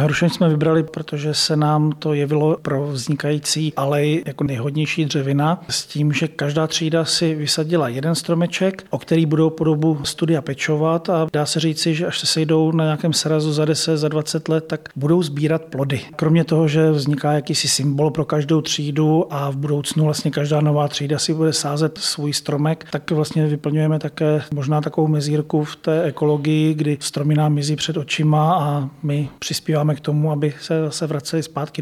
Hrušeň jsme vybrali, protože se nám to jevilo pro vznikající alej jako nejhodnější dřevina s tím, že každá třída si vysadila jeden stromeček, o který budou po dobu studia pečovat a dá se říci, že až se sejdou na nějakém srazu za 10, za 20 let, tak budou sbírat plody. Kromě toho, že vzniká jakýsi symbol pro každou třídu a v budoucnu vlastně každá nová třída si bude sázet svůj stromek, tak vlastně vyplňujeme také možná takovou mezírku v té ekologii, kdy stromy nám mizí před očima a my přispíváme k tomu, aby se zase vraceli zpátky.